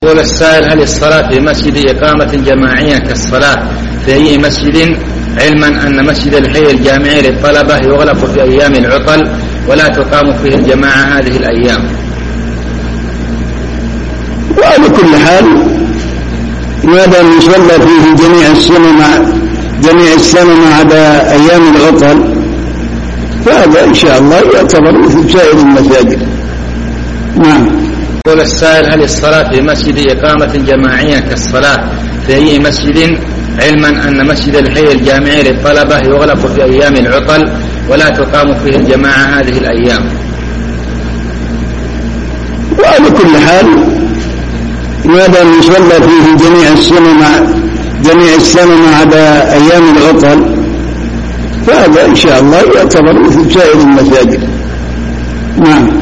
يقول السائل: هل الصلاة في مسجد إقامة جماعية كالصلاة في أي مسجد، علما أن مسجد الحي الجامعي للطلبة يغلق في أيام العطل ولا تقام فيه الجماعة هذه الأيام؟ وعلى كل حال ما دام يصلى فيه جميع السنة ما عدا أيام العطل فهذا إن شاء الله يعتبر مثل سائر المساجد. نعم. يقول السائل: هل الصلاة في مسجد إقامة جماعية كالصلاة في أي مسجد، علما أن مسجد الحي الجامعي للطلبة يغلق في أيام العطل ولا تقام فيه الجماعة هذه الأيام؟ وعلى كل حال ما دام يصلى فيه جميع السنة ما عدا أيام العطل فهذا إن شاء الله يعتبر مثل سائر المساجد. نعم.